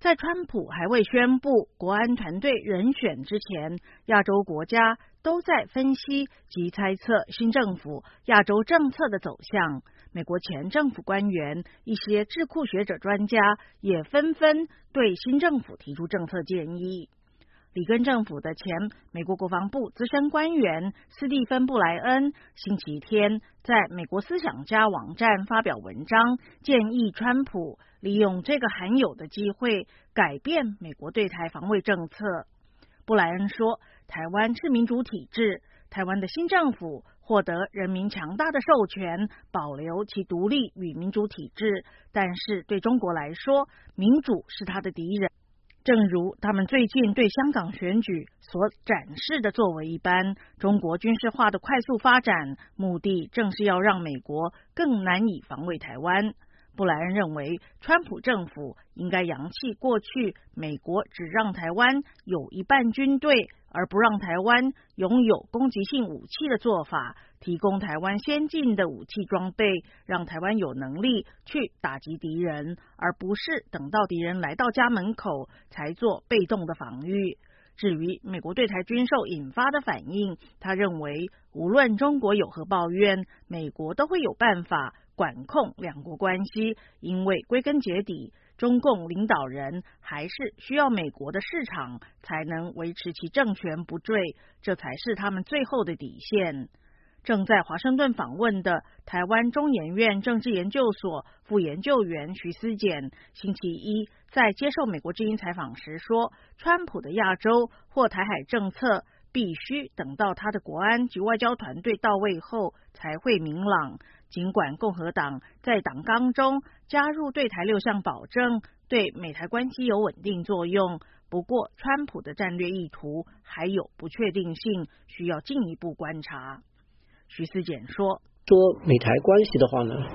在川普还未宣布国安团队人选之前，亚洲国家都在分析及猜测新政府亚洲政策的走向。美国前政府官员、一些智库学者专家也纷纷对新政府提出政策建议。里根政府的前美国国防部资深官员斯蒂芬·布莱恩星期天在美国思想家网站发表文章，建议川普利用这个罕有的机会改变美国对台防卫政策。布莱恩说，台湾是民主体制，台湾的新政府获得人民强大的授权，保留其独立与民主体制，但是对中国来说，民主是他的敌人。正如他们最近对香港选举所展示的作为一般，中国军事化的快速发展，目的正是要让美国更难以防卫台湾。布莱恩认为，川普政府应该扬弃过去美国只让台湾有一半军队，而不让台湾拥有攻击性武器的做法，提供台湾先进的武器装备，让台湾有能力去打击敌人，而不是等到敌人来到家门口才做被动的防御。至于美国对台军售引发的反应，他认为无论中国有何抱怨，美国都会有办法管控两国关系，因为归根结底，中共领导人还是需要美国的市场才能维持其政权不坠，这才是他们最后的底线。正在华盛顿访问的台湾中研院政治研究所副研究员徐思俭星期一在接受美国之音采访时说，川普的亚洲或台海政策必须等到他的国安及外交团队到位后才会明朗。尽管共和党在党纲中加入对台6项保证，对美台关系有稳定作用，不过川普的战略意图还有不确定性，需要进一步观察。徐思俭说美台关系的话呢，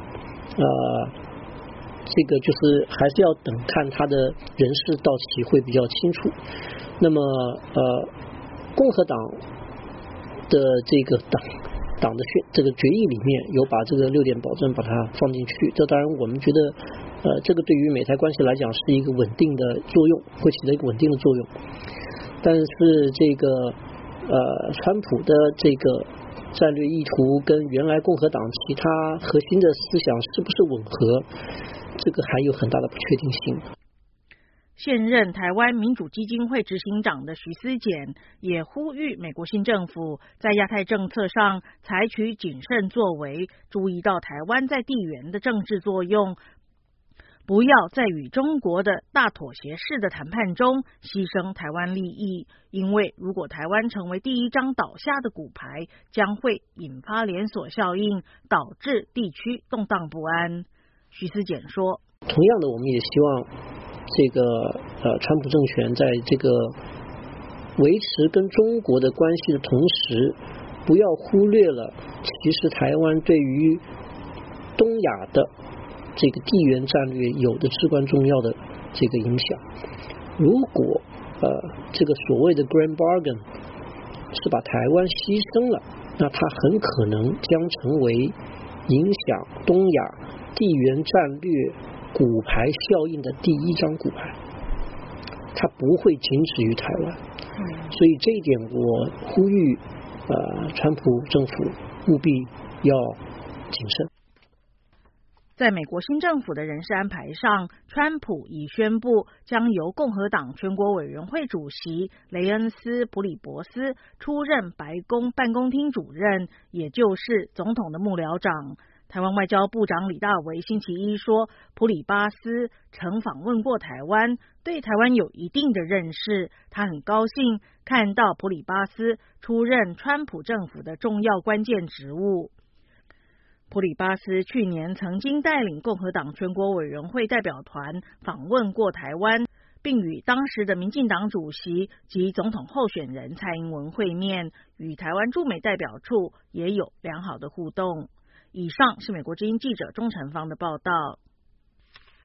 这个就是还是要等看他的人事到期会比较清楚。那么共和党的这个党的这个决议里面有把这个6点保证把它放进去，这当然我们觉得这个对于美台关系来讲是一个稳定的作用，会起到一个稳定的作用。但是这个川普的这个战略意图跟原来共和党其他核心的思想是不是吻合，这个还有很大的不确定性。 现任台湾民主基金会执行长的徐思俭也呼吁美国新政府在亚太政策上采取谨慎作为，注意到台湾在地缘的政治作用，不要在与中国的大妥协式的谈判中牺牲台湾利益，因为如果台湾成为第一张倒下的骨牌，将会引发连锁效应，导致地区动荡不安。徐思俭说， 同样的我们也希望这个川普政权在这个维持跟中国的关系的同时，不要忽略了其实台湾对于东亚的这个地缘战略有的至关重要的这个影响。如果这个所谓的 Grand Bargain 是把台湾牺牲了，那它很可能将成为影响东亚地缘战略骨牌效应的第一张骨牌，它不会仅止于台湾。所以这一点我呼吁川普政府务必要谨慎。 在美国新政府的人事安排上，川普已宣布将由共和党全国委员会主席雷恩斯·普里伯斯出任白宫办公厅主任，也就是总统的幕僚长。台湾外交部长李大为星期一说，普里巴斯曾访问过台湾，对台湾有一定的认识，他很高兴看到普里巴斯出任川普政府的重要关键职务。普里巴斯去年曾经带领共和党全国委员会代表团访问过台湾，并与当时的民进党主席及总统候选人蔡英文会面，与台湾驻美代表处也有良好的互动。以上是美国之音记者钟成芳的报道。